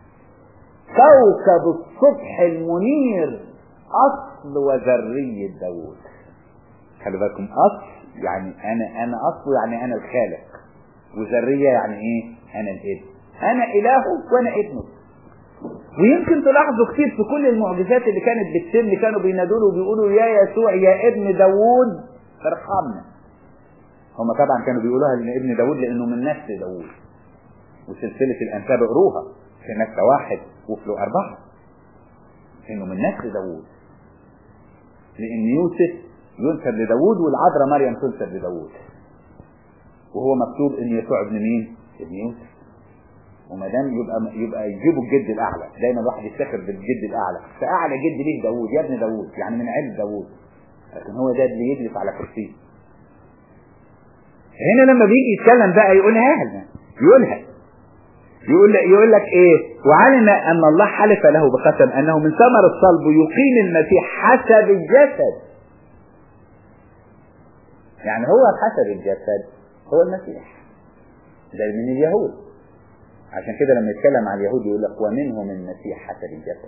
كوكب الصبح المنير اصل وذرية داود. خلي بالكم، اصل يعني انا اصل يعني انا الخالق، وذرية يعني ايه؟ انا الابن، انا الهه وانا ابنه. ويمكن تلاحظوا كتير في كل المعجزات اللي كانت بتتم كانوا بينادوا له وبيقولوا يا يسوع يا ابن داود ارحمنا. هم طبعا كانوا بيقولوها لان ابن داود لانه من نسل داود، وسلسلة الانساب اقروها في نسل 1 وفي 4 انه من نسل داود، لان يوسف ينسب لداود والعذراء مريم تنسب لداود، وهو مكتوب ان يسوع ابن مين؟ ابن يوسف. وما دام يبقى يجيبوا الجد الاعلى. دايما الواحد يفتخر بالجد الاعلى، فاعلى جد ليه داود، يا ابن داود يعني من عيلة داود، لكن هو ده اللي يجلس على كرسيه. هنا لما بيجي يتكلم بقى يقولها لنا، يقول لك ايه؟ وعلم ان الله حلف له بقسم انه من ثمر الصلب يقيم المسيح حسب الجسد. يعني هو حسب الجسد هو المسيح ده من اليهود. عشان كده لما يتكلم عن اليهود يقول لك ومنهم المسيح حسب الجسد،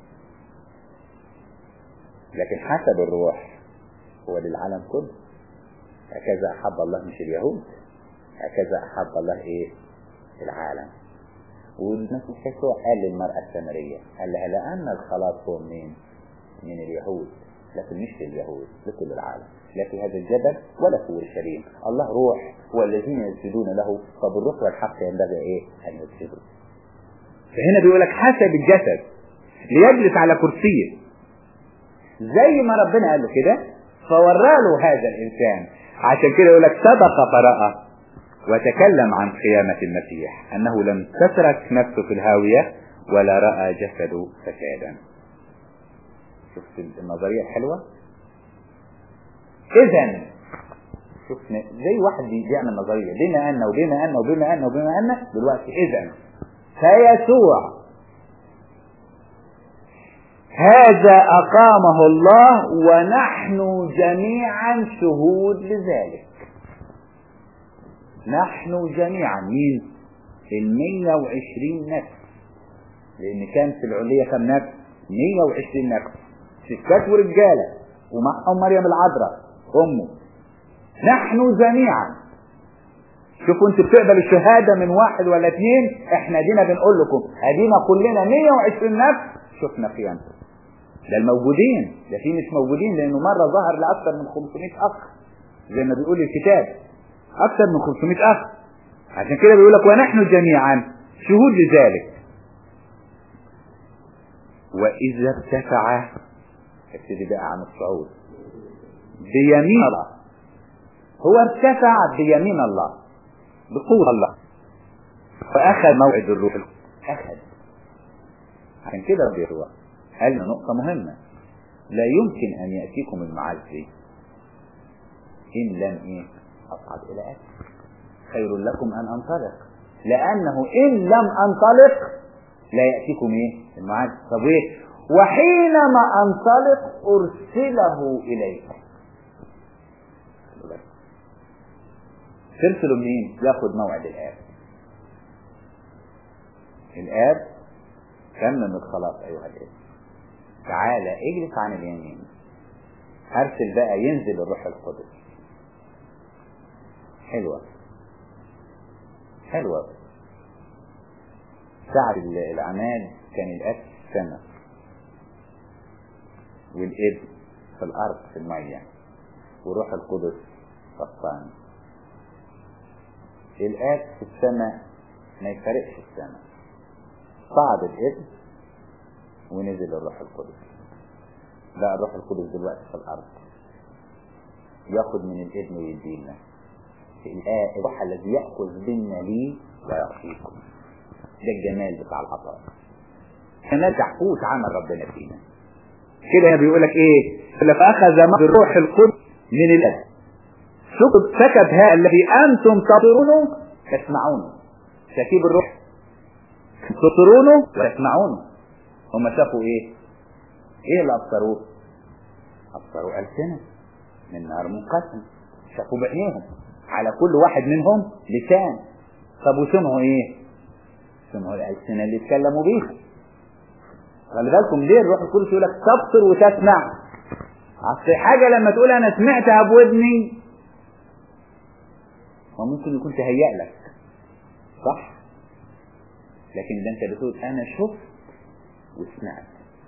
لكن حسب الروح هو للعالم كله. هكذا احب الله، مش اليهود، هكذا احب الله ايه؟ العالم. والمسيح يسوع قال للمرأة السامرية، قال لها لأن الخلاص هو من اليهود، لكن مش لليهود، لكل العالم، لا في هذا الجبل ولا في اورشليم. الله روح، والذين يسجدون له فبالروح والحق ينبغي ايه؟ ان يسجدوا. فهنا بيقول لك حسب الجسد ليجلس على كرسيه، زي ما ربنا قال له كده فوراله هذا الانسان. عشان كده يقول لك سبق فرأى وتكلم عن قيامة المسيح أنه لم تترك نفسه في الهاوية ولا رأى جسده فسادا. شفت النظرية الحلوة؟ إذن شفنا زي واحد بيعمل نظرية بما أن وبما أن وبما أن وبما أن دلوقتي إذن فيسوع هذا أقامه الله ونحن جميعا شهود لذلك. نحن جميعا مين؟ 120 نفس، لأن كان في العلية كم نفس؟ 120 نفس، ستات ورجالة ومعهم مريم العذراء أمه. نحن جميعا. شوفوا انت بتقبل الشهادة من واحد ولا اتنين، احنا دينا بنقول لكم ادينا كلنا 120 نفس شفنا قيامته. ده الموجودين، ده في مش موجودين، لانه مرة ظهر لأكثر من 500 أخ زي ما بيقول الكتاب، أكثر من 500 أخ. عشان كده بيقول لك ونحن جميعا شهود لذلك. وإذا ارتفع، ابتدي بقى عن الصعود بيمين الله، هو ارتفع بيمين الله بقوة الله فأخذ موعد الروح. أخذ. عشان كده بيروح قال لنا نقطة مهمة، لا يمكن أن يأتيكم المعزي إن لم أصعد إلى أسفل. خير لكم أن أنطلق، لأنه إن لم أنطلق لا يأتيكم المعزي. طب إيه؟ وحينما أنطلق أرسله إليكم. ترسلوا منين؟ ياخد موعد الآب. الآب تمم الخلاص أيها الآب، تعالى اجلس عن اليمين. أرسل بقى ينزل الروح القدس. حلوة حلوة. ساعة العماد كان الآب في السماء والابن في الأرض في المية والروح القدس غطاني. الآب في السماء ما يفرقش السماء، صعد الابن ونزل الروح القدس. لا، الروح القدس دلوقتي في الأرض ياخد من الابن ويدينا. الروح الذي يأخذ منا لي ويعطيكم. ده الجمال بتاع العطاء، كمان تحفوت عمل ربنا فينا. كده بيقولك ايه؟ فأخذ الروح القدس من الأب سكب هذا الذي أنتم تبصرونه تسمعونه. سكيب الروح تبصرونه وتسمعونه. هم شافوا ايه اللي أبصروه؟ أبصروا ألسنة من نار منقسم، شافوا بعينيهم على كل واحد منهم لسان. طب وسمعوا سمعوا الألسنة اللي اتكلموا بيها. خلي بالكم ليه الروح القدس يقول لك تبصر وتسمع؟ اصل حاجة لما تقول انا سمعتها بودني وممكن يكون تهيأ لك صح، لكن ده انت بتقول انا شفت وسمعت.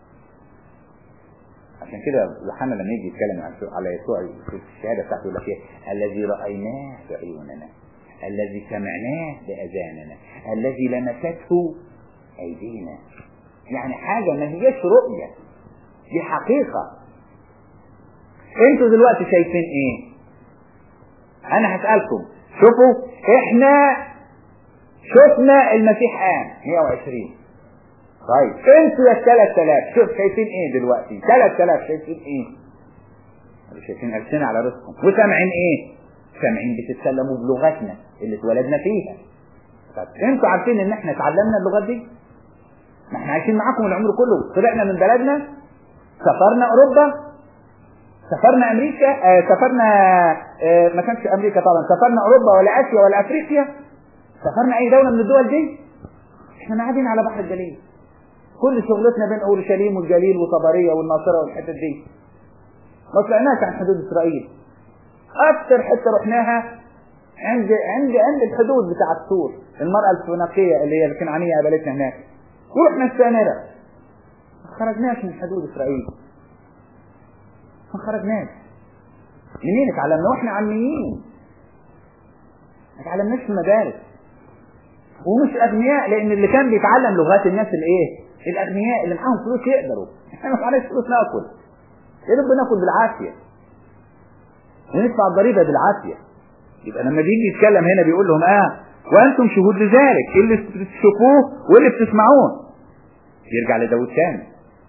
عشان كده يوحنا لما يجي يتكلم على يسوع في الشهاده بتاعته يقول لك الذي رايناه بعيوننا، الذي سمعناه باذاننا، الذي لمسته ايدينا. يعني حاجه ما هيش رؤيه، دي حقيقه. انتوا دلوقتي شايفين ايه؟ انا هسألكم، شوفوا احنا شفنا المسيح قام 120. طيب انتوا يا 3000 شوف شايفين ايه دلوقتي؟ 3000 شايفين ايه؟ شايفين ألسنة على رزقكم. وسامعين ايه؟ سامعين بتتكلموا بلغتنا اللي اتولدنا فيها. طب انتوا عارفين ان احنا اتعلمنا اللغات دي؟ ما احنا عايشين معاكم العمر كله، طلعنا من بلدنا، سافرنا اوروبا، سافرنا امريكا، سافرنا ما كانش امريكا طبعا، سافرنا اوروبا ولا اسيا ولا افريقيا، سافرنا اي دولة من الدول دي. احنا قاعدين على بحر الجليل، كل شغلتنا بين اورشليم والجليل وطبرية والناصرة والحتت دي. ما طلعناش عن حدود اسرائيل. اكثر حتة رحناها عند الحدود بتاعة سور، المرأة الفينيقية اللي هي الكنعانية قابلتنا هناك، ورحنا السامرة. ما خرجناش من حدود اسرائيل، ما خرجناش. منين اتعلمنا؟ واحنا عميين، ما اتعلمناش في المدارس ومش اغنياء، لان اللي كان بيتعلم لغات الناس الاغنياء اللي معاهم فلوس يقدروا. احنا ما معناش فلوس ناكل، يا رب ناكل بالعافيه وندفع الضريبه بالعافيه. يبقى لما بيجي يتكلم هنا بيقول لهم وانتم شهود لذلك، اللي بتشوفوه واللي بتسمعوه. يرجع لداود تاني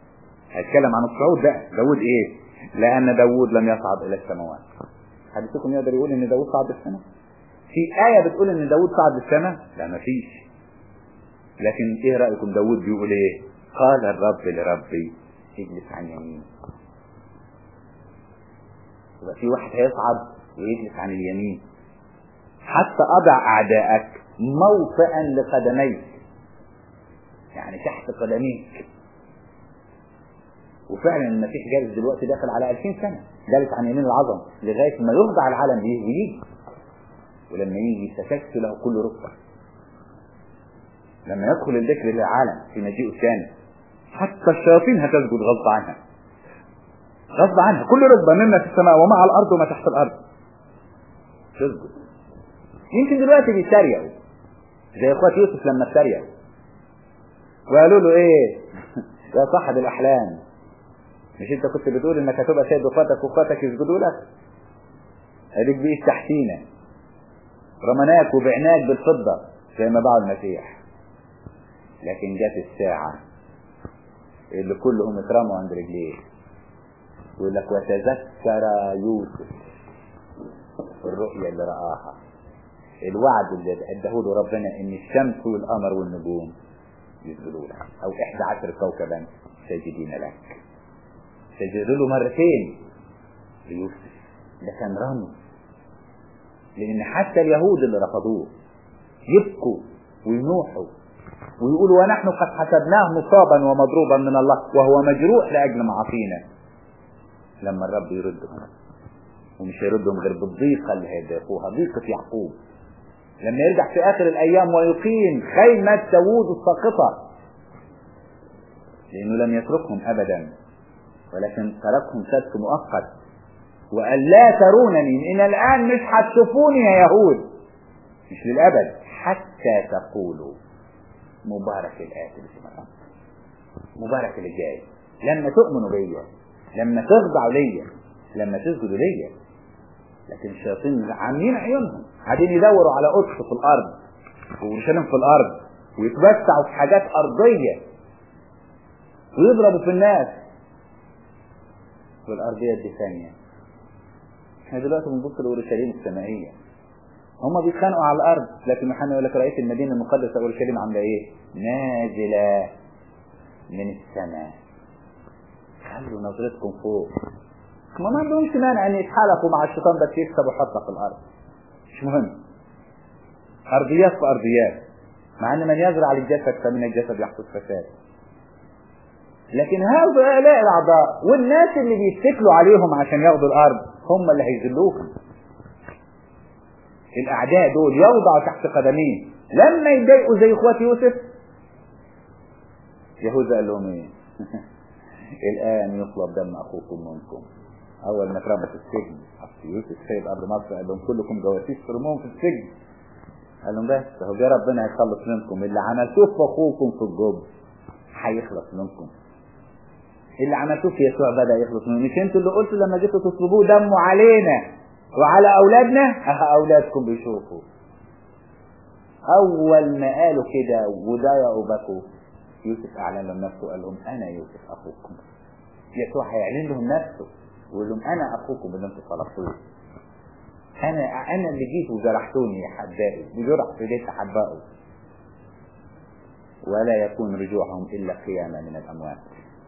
هيتكلم عن الصعود بقى. داود ايه؟ لان داود لم يصعد الى السماوات. حديثكم يقدر يقول ان داود صعد السماء؟ في آية بتقول ان داود صعد السماء؟ لا مفيش. لكن ايه رأيكم داود بيقول ايه؟ قال الرب لربي اجلس عن يمين. يبقى في واحد هيصعد ويجلس عن اليمين. حتى اضع اعدائك موطئا لقدميك، يعني تحت قدميك. وفعلا المسيح جالس دلوقتي داخل على 2000 سنة جالس عن يمين العظم لغاية ما يخضع العالم ليه ويجي. ولما يجي ستكس له كل ركبة. لما يدخل الذكر للعالم في مجيئه الثاني حتى الشياطين هتسجد غصب عنها. غصب عنها كل ركبة مما في السماء وما على الأرض وما تحت الأرض تسجد. يمكن دلوقتي بيتريقوا زي اخوات يوسف لما اتريقوا وقالوا له ايه يا صاحب الأحلام، مش انت كنت بتقول انك هتبقى سيد واخواتك يسجدوا لك؟ اديك بقيت تحتينا، رمناك وبعناك بالفضة زي ما باعوا المسيح. لكن جت الساعة اللي كلهم اترموا عند رجليه. يقول لك وتذكر يوسف الرؤيا اللي رآها، الوعد اللي اداه له ربنا ان الشمس والقمر والنجوم يسجدوا لك، او 11 كوكبا ساجدين لك. سجدوا له مرتين ليوسف. ده كان رمز، لان حتى اليهود اللي رفضوه يبكوا وينوحوا ويقولوا ونحن قد حسبناه مصابا ومضروبا من الله وهو مجروح لاجل معاصينا. لما الرب يردهم، ومش يردهم غير بالضيقه اللي هيضيقوها، ضيقه يعقوب. لما يرجع في اخر الايام ويقيم خيمه داوود الساقطه، لانه لم يتركهم ابدا ولكن تركهم سبت مؤقت، وقال لا ترونني من الان، مش هتشوفوني يا يهود، مش للابد، حتى تقولوا مبارك الآتي باسم الرب، مبارك اللي جاي. لما تؤمنوا بيا، لما تخضعوا ليا، لما تسجدوا ليا. لكن الشياطين عاملين عيونهم قاعدين يدوروا على قدس في الارض وورشليم في الارض، ويتوسعوا في حاجات ارضيه ويضربوا في الناس. والارضيه دي ثانيه. احنا دلوقتي بنبص لأورشليم السمائيه، هم بيتخانقوا على الارض، لكن يوحنا يقول لك رأيت المدينه المقدسه اورشليم عامله ايه؟ نازله من السماء. خلوا نظرتكم فوق. ما عندهمش مانع ان يتحالفوا مع الشيطان بس يكسبوا حطه في الارض، مش مهم. ارضيات في ارضيات، مع ان من يزرع للجسد فمن الجسد يحصد فساد. لكن هؤلاء الاعضاء والناس اللي بيتكلوا عليهم عشان ياخدوا الارض هم اللي هيذلوهم. الاعداء دول يوضعوا تحت قدميه. لما يضايقوا زي اخوات يوسف، يهوذا قال لهم ايه؟ الان يطلب دم اخوكم منكم. اول ما اترمى في السجن يوسف سيد ارض مصر قال لهم كلكم جواسيس ترموهم في السجن. قال لهم بس هو جه ربنا هيخلص منكم، اللي عملتوه في اخوكم في الجب هيخلص منكم. اللي عملتوه في يسوع بدا يخلص منكم. مش انتوا اللي قلتوا لما جيتوا تطلبوه دمه علينا وعلى اولادنا؟ اولادكم بيشوفوا. اول ما قالوا كده وضايقوا بكوا، يوسف اعلن لهم نفسه، قال لهم انا يوسف اخوكم. يسوع هيعلن لهم نفسه ويقول لهم انا اخوكم اللي انتم طلبتوه. انا اللي جيت وجرحتوني يا حبائي، بجرح في بيت احبائه. ولا يكون رجوعهم الا قيامه من الاموات.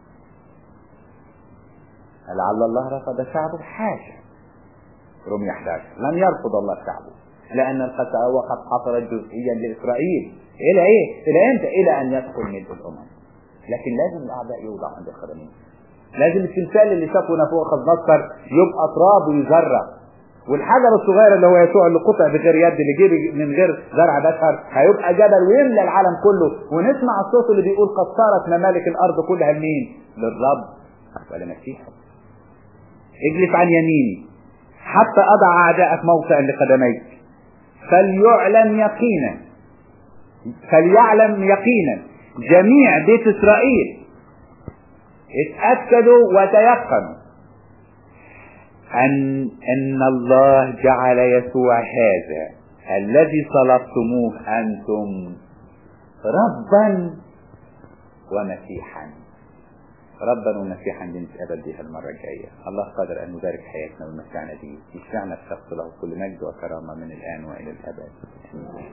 لعل الله رفض شعبه؟ حاشا. رمي 11 لم يرفض الله شعبه، لان الخساوه قد حصلت جزئيا لاسرائيل. الى ايه؟ الى امتى؟ الى ان يدخل ملء الامم. لكن لازم الاعداء يوضع عند القدمين. لازم التمثال اللي شافونا فوق خزنصر يبقى تراب ويزرع، والحجر الصغير اللي هو يسوع اللي قطع بغير يد اللي جه من غير زرع بشر هيبقى جبل ويملى العالم كله. ونسمع الصوت اللي بيقول قد صارت ممالك الارض كلها لمين؟ للرب ولمسيحه. اجلس عن يميني حتى اضع اعدائك موطئا لقدميك. فليعلم يقينا جميع بيت اسرائيل، اتأكدوا وتيقنوا ان الله جعل يسوع هذا الذي صلبتموه انتم ربا ومسيحا. ربا ومسيحا لنتقابل بها المرة الجاية. الله قادر أن يبارك حياتنا ويمتعنا به، يشفعنا الشخص له كل مجد وكرامة من الآن وإلى الأبد.